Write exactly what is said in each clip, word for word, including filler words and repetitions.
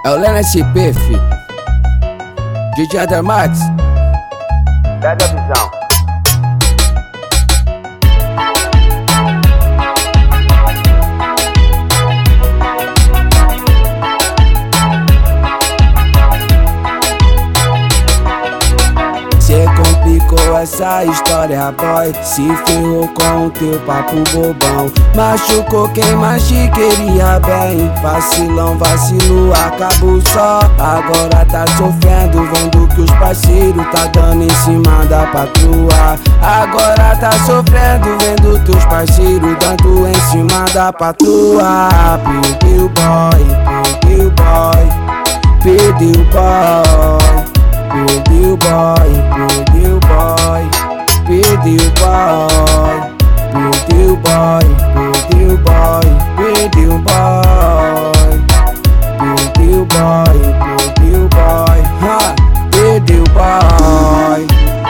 É o Lena S P, fi. D J Andermax. Pega a visão. Cê complicou essa história, boy. Se ferrou com o teu papo bobão. Machucou quem mais te queria bem. Vacilão, vacilo, acabou só. Agora tá sofrendo, vendo que os parceiros tá dando em cima da patroa. Agora tá sofrendo, vendo teus parceiros dando em cima da patroa. Perdeu boy, perdeu boy, perdeu boy. Perdeu boy, perdeu boy, perdeu boy, perdeu boy, perdeu boy, perdeu boy, perdeu boy, perdeu boy, ha, perdeu boy.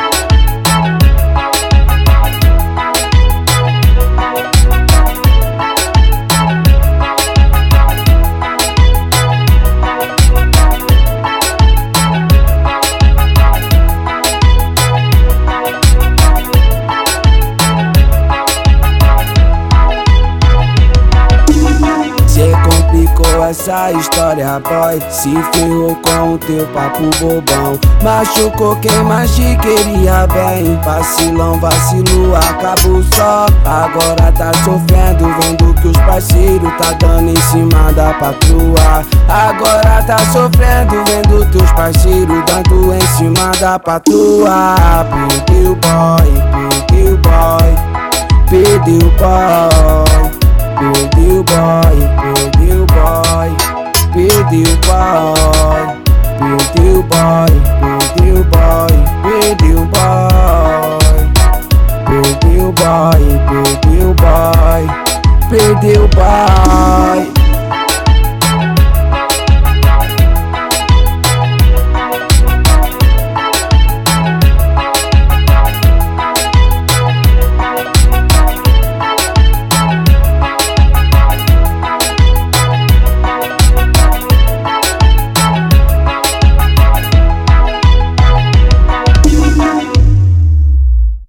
Complicou essa história, boy. Se ferrou com o teu papo bobão. Machucou quem mais te queria bem. Vacilão, vacilo, acabou só. Agora tá sofrendo, vendo que os parceiros tá dando em cima da patroa. Agora tá sofrendo, vendo teus parceiros dando em cima da patroa. Perdeu boy, perdeu boy, perdeu boy. Perdeu boy, perdeu boy, perdeu boy, perdeu boy, perdeu boy,